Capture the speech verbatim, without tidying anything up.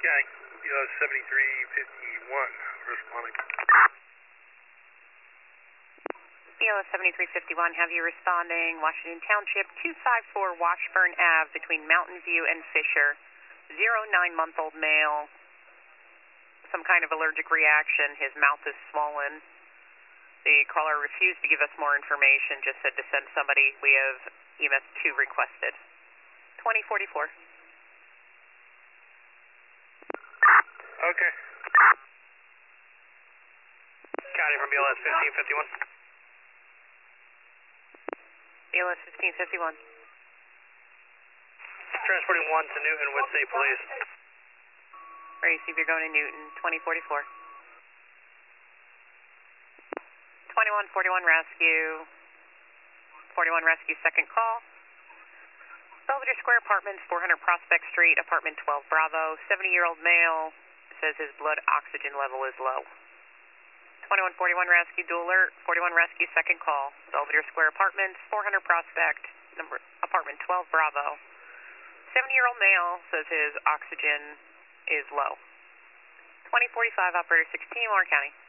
Yeah, B L S seventy-three fifty-one, responding. B L S seventy-three fifty-one, have you responding, Washington Township, two five four Washburn Ave, between Mountain View and Fisher, zero nine month old male, some kind of allergic reaction, his mouth is swollen. The caller refused to give us more information, just said to send somebody. We have E M S two requested. twenty forty-four. Okay. County from B L S fifteen fifty-one. B L S fifteen fifty-one. Transporting one to Newton with State Police. Race, if you're going to Newton, twenty forty-four. twenty-one forty-one Rescue. forty-one Rescue, second call. Belvedere Square Apartments, four hundred Prospect Street, apartment twelve Bravo. seventy-year-old male says his blood oxygen level is low. twenty-one forty-one Rescue, dual alert. forty-one Rescue, second call. Belvedere Square Apartments, four hundred Prospect, number apartment twelve Bravo. seventy-year-old male says his oxygen is low. twenty forty-five, operator sixteen, Warren County.